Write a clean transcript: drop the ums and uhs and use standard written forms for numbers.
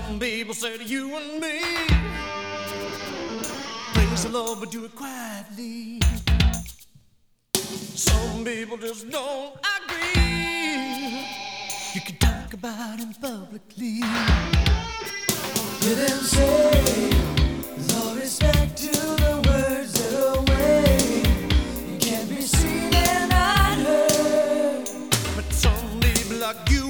Some people say to you and me, praise the Lord, but do it quietly. Some people just don't agree. You can talk about him publicly. Hear them say, with all respect to the words that are away, you can't be seen and not heard. But some people like you